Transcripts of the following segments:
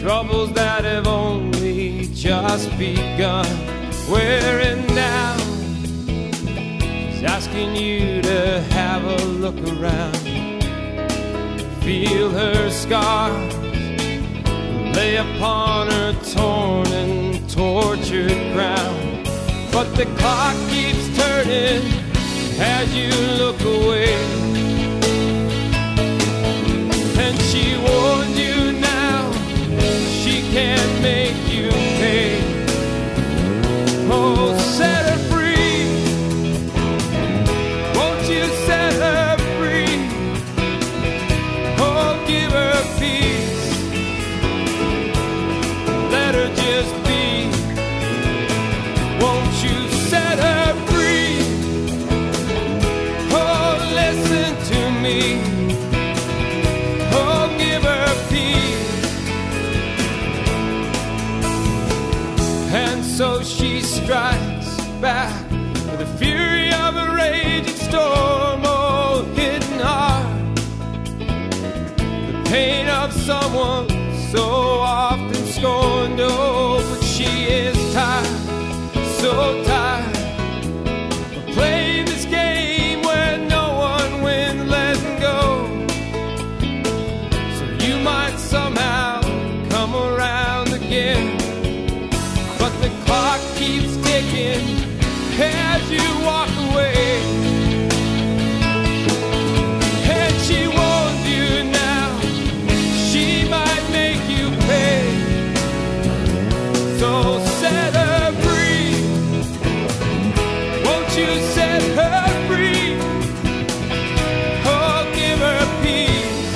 troubles that have only just begun. Wearing down, she's asking you to have a look around. Feel her scars lay upon her torn and tortured crown. But the clock keeps turning as you look away, and she warned you now, she can't make you pay. Oh, set her free, won't you set her free? Oh, give her peace, let her just be. Won't you set her free? Oh, listen to me. Oh, give her peace. And so she strikes back with the fury of a raging storm. Oh, hidden heart, the pain of someone so often scorned. Oh, but she is tired, so tired of playing this game where no one wins letting go. So you might somehow come around again, but the clock keeps ticking as you walk away. And she warns you now, she might make you pay. So set her free, won't you set her free? Oh, give her peace,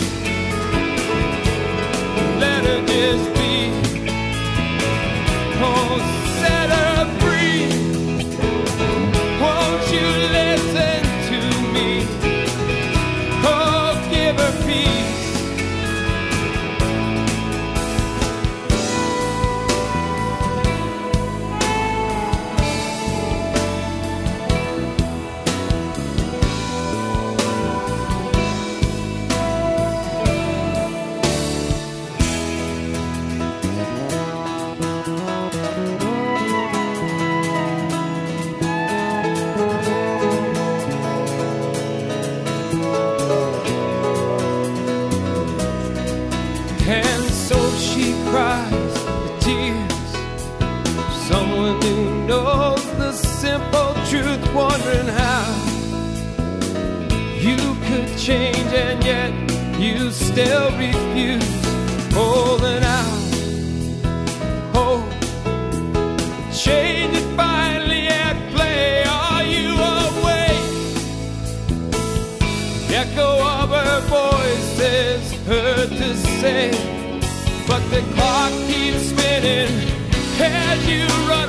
let her just be. Oh, set her free, won't you listen to me? Oh, give her peace. And so she cries the tears of someone who knows the simple truth, wondering how you could change and yet you still refuse. Holding out hope, change is finally at play. Are you awake? The echo of her voice is heard to say, but the clock keeps spinning as you run